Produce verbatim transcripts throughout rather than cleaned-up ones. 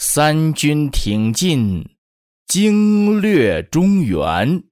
三军挺进，经略中原。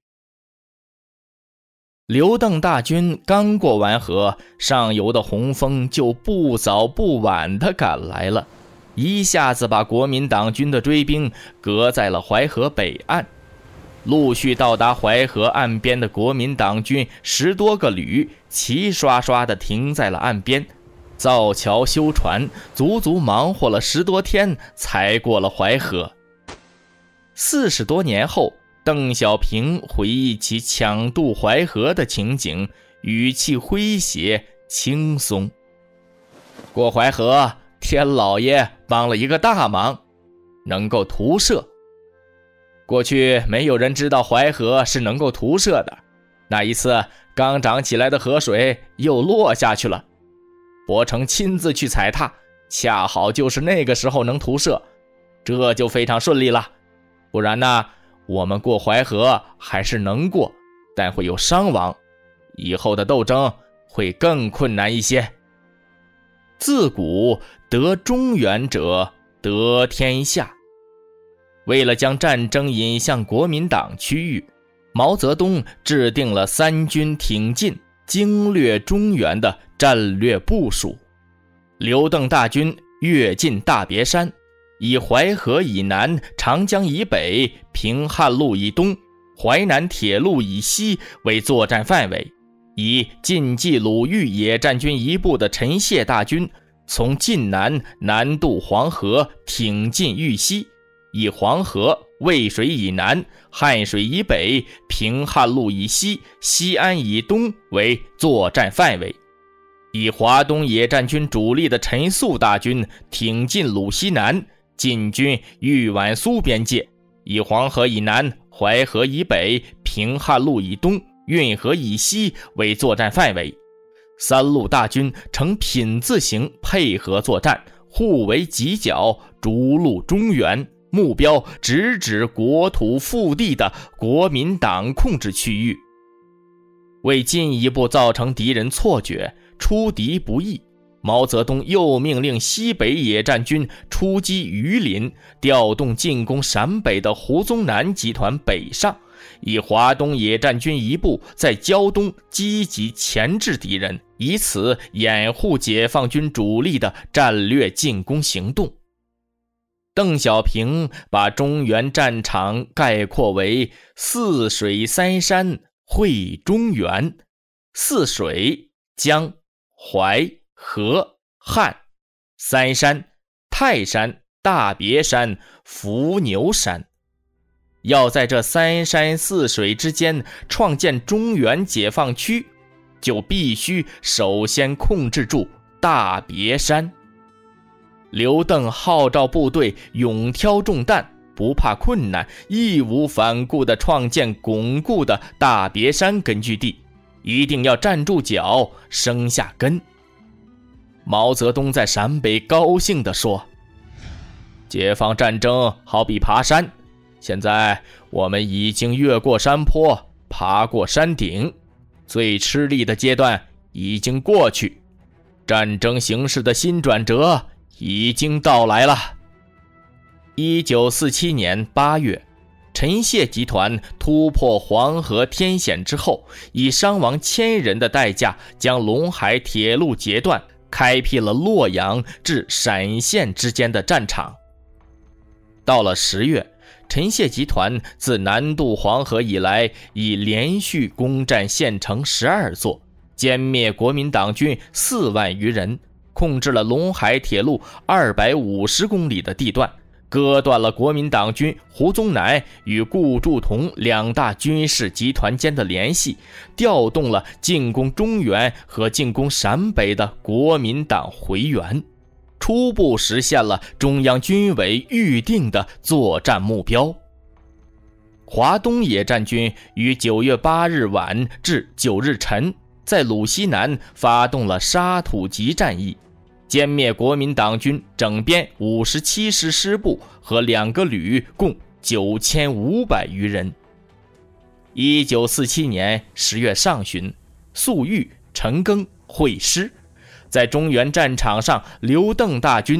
刘邓大军刚过完河，上游的洪峰就不早不晚地赶来了，一下子把国民党军的追兵隔在了淮河北岸。陆续到达淮河岸边的国民党军十多个旅齐刷刷地停在了岸边，造桥修船，足足忙活了十多天才过了淮河。四十多年后，邓小平回忆起抢渡淮河的情景，语气诙谐轻松。过淮河，天老爷帮了一个大忙，能够图涉。过去没有人知道淮河是能够图涉的，那一次刚涨起来的河水又落下去了，伯承亲自去踩踏，恰好就是那个时候能图涉，这就非常顺利了。不然呢，我们过淮河还是能过，但会有伤亡，以后的斗争会更困难一些。自古得中原者得天下。为了将战争引向国民党区域，毛泽东制定了三军挺进、经略中原的战略部署。刘邓大军跃进大别山，以淮河以南、长江以北、平汉路以东、淮南铁路以西为作战范围，以晋冀鲁豫野战军一部的陈谢大军从晋南南渡黄河，挺进豫西，以黄河、渭水以南、汉水以北、平汉路以西、西安以东为作战范围，以华东野战军主力的陈粟大军挺进鲁西南，进军豫皖苏边界，以黄河以南、淮河以北、平汉路以东、运河以西为作战范围。三路大军呈品字形配合作战，互为犄角，逐鹿中原，目标直指国土腹地的国民党控制区域。为进一步造成敌人错觉，出敌不意，毛泽东又命令西北野战军出击榆林，调动进攻陕北的胡宗南集团北上，以华东野战军一部在胶东积极钳制敌人，以此掩护解放军主力的战略进攻行动。邓小平把中原战场概括为四水三山汇中原。四水：江、淮、河、汉；三山：泰山、大别山、伏牛山。要在这三山四水之间创建中原解放区，就必须首先控制住大别山。刘邓号召部队勇挑重担，不怕困难，义无反顾地创建巩固的大别山根据地，一定要站住脚，生下根。毛泽东在陕北高兴地说：解放战争好比爬山，现在我们已经越过山坡，爬过山顶，最吃力的阶段已经过去，战争形势的新转折已经到来了。一九四七年八月，陈谢集团突破黄河天险之后，以伤亡千人的代价将陇海铁路截断，开辟了洛阳至陕县之间的战场。到了十月，陈谢集团自南渡黄河以来，已连续攻占县城十二座，歼灭国民党军四万余人，控制了陇海铁路二百五十公里的地段，割断了国民党军胡宗南与顾祝同两大军事集团间的联系，调动了进攻中原和进攻陕北的国民党回援，初步实现了中央军委预定的作战目标。华东野战军于九月八日晚至九日晨，在鲁西南发动了沙土集战役，歼灭国民党军整编五十七师师部和两个旅，共九千五百余人。一九四七年十月上旬，粟裕、陈赓会师，在中原战场上，刘邓大军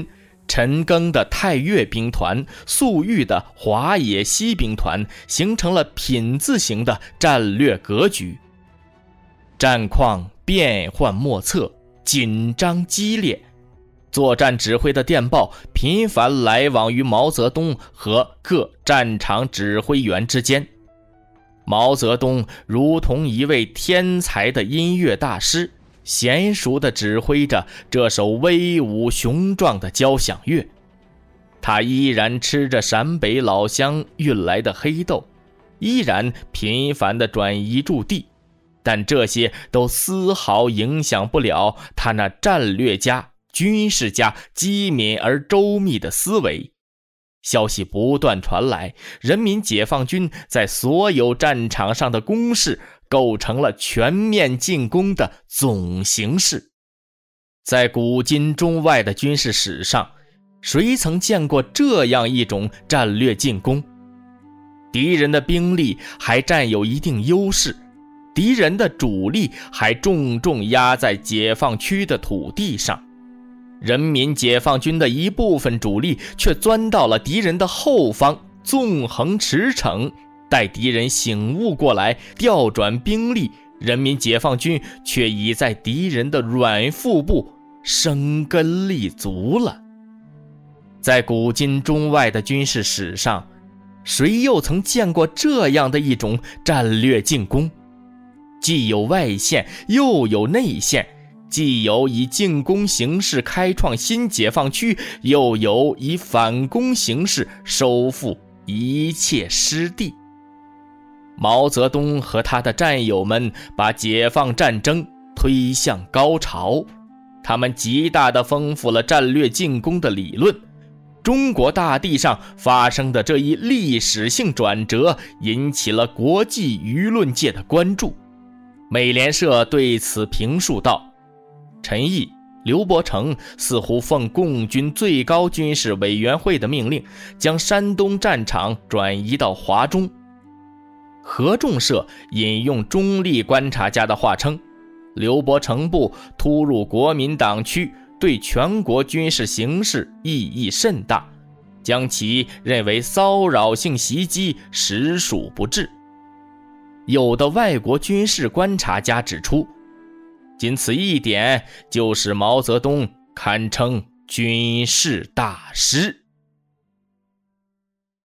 陈赓的太岳兵团、粟裕的华野西兵团形成了品字形的战略格局。战况变幻莫测，紧张激烈，作战指挥的电报频繁来往于毛泽东和各战场指挥员之间。毛泽东如同一位天才的音乐大师，娴熟地指挥着这首威武雄壮的交响乐。他依然吃着陕北老乡运来的黑豆，依然频繁地转移驻地，但这些都丝毫影响不了他那战略家、军事家机敏而周密的思维。消息不断传来，人民解放军在所有战场上的攻势构成了全面进攻的总形势。在古今中外的军事史上，谁曾见过这样一种战略进攻？敌人的兵力还占有一定优势，敌人的主力还重重压在解放区的土地上，人民解放军的一部分主力却钻到了敌人的后方，纵横驰骋。待敌人醒悟过来调转兵力，人民解放军却已在敌人的软腹部生根立足了。在古今中外的军事史上，谁又曾见过这样的一种战略进攻？既有外线，又有内线，既有以进攻形式开创新解放区，又有以反攻形式收复一切失地。毛泽东和他的战友们把解放战争推向高潮，他们极大地丰富了战略进攻的理论。中国大地上发生的这一历史性转折引起了国际舆论界的关注。美联社对此评述道：陈毅、刘伯承似乎奉共军最高军事委员会的命令，将山东战场转移到华中。合众社引用中立观察家的话称，刘伯承部突入国民党区对全国军事形势意义甚大，将其认为骚扰性袭击实属不智。有的外国军事观察家指出，仅此一点就使毛泽东堪称军事大师。